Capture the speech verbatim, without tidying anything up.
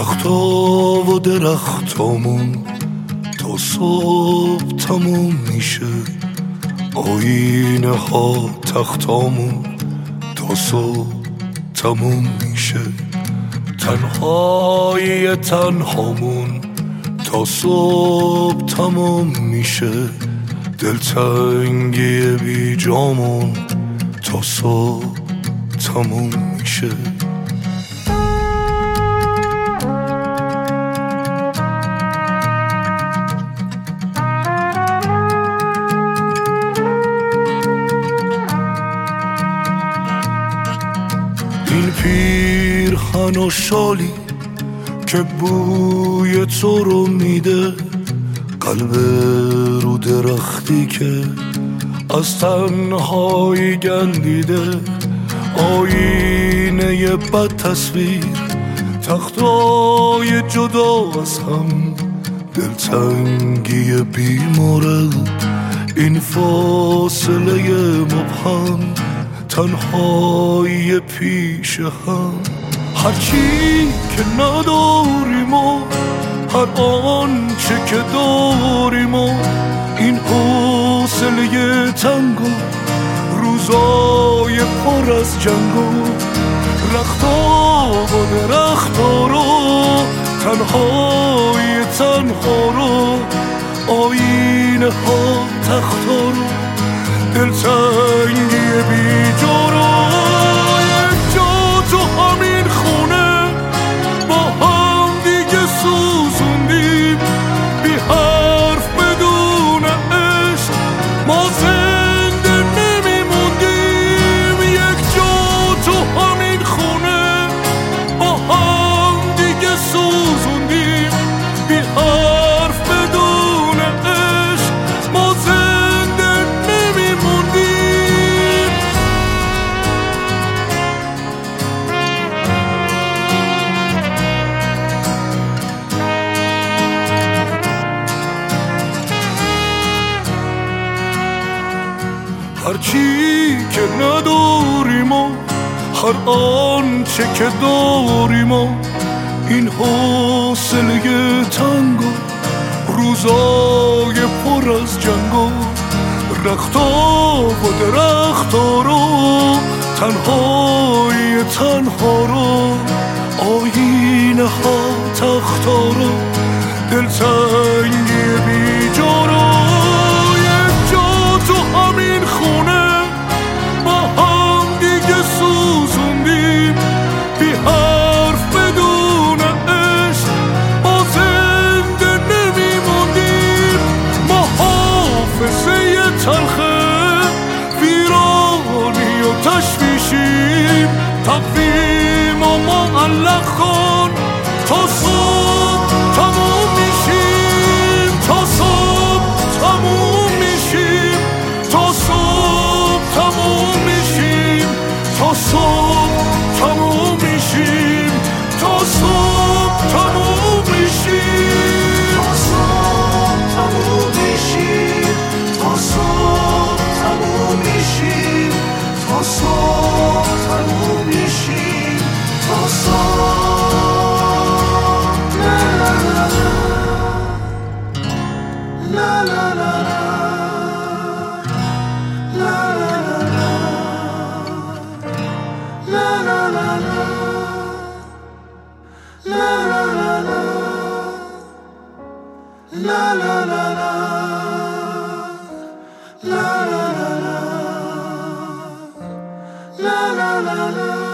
تختا و درختامون تا صبح تموم میشه، آینه ها تختامون تا صبح تموم میشه، تنهایی تنهامون تا صبح تموم میشه، دلتنگی بی جامون تا صبح تموم میشه. این پیرهن و شالی که بوی تو رو میده، قلب رو درختی که از تنهایی گندیده، آینه بد تصویر، تختای جدا از هم، دلتنگی بیمورد، این فاصله مبهم، تنهایی پیش هم. هرچی که نداریم و هر آنچه که داریم و این حوصله تنگ و روزای پر از جنگ و رختا و درختا رو، تنهای تنها رو، آینه ها تختا رو، دلتنگی بی جا رو. یک جا تو همین خونه با هم دیگه سوزوندیم، بی حرف بدون عشق ما زنده نمیموندیم. یک جا تو همین خونه با هم دیگه سوزوندیم، بی حرف بدون عشق ما زنده نمیموندیم. هرچی که نداریم و هر آنچه که داریم و این حوصله تنگ و روزای پر از جنگ و رختا و درختا رو، تنهای تنها رو، آینه ها تختا رو، دلتنگی بی جا رو. یک جا تو همین خونه با هم دیگه سوزوندیم، بی حرف بدون عشق ما زنده نمیموندیم. ما حافظه تلخه ویرانی و تشویشیم، تقویم و معلق کن تا صبح تموم میشیم، تا صبح تموم میشیم، تا صبح تموم میشیم، تا صبح تموم میشیم، تا صبح تموم میشیم، تا صبح تموم میشیم، تا صبح تموم میشیم، تا صبح تموم میشیم، تا صبح. لا لا لا لا لا لا لا لا لا لا لا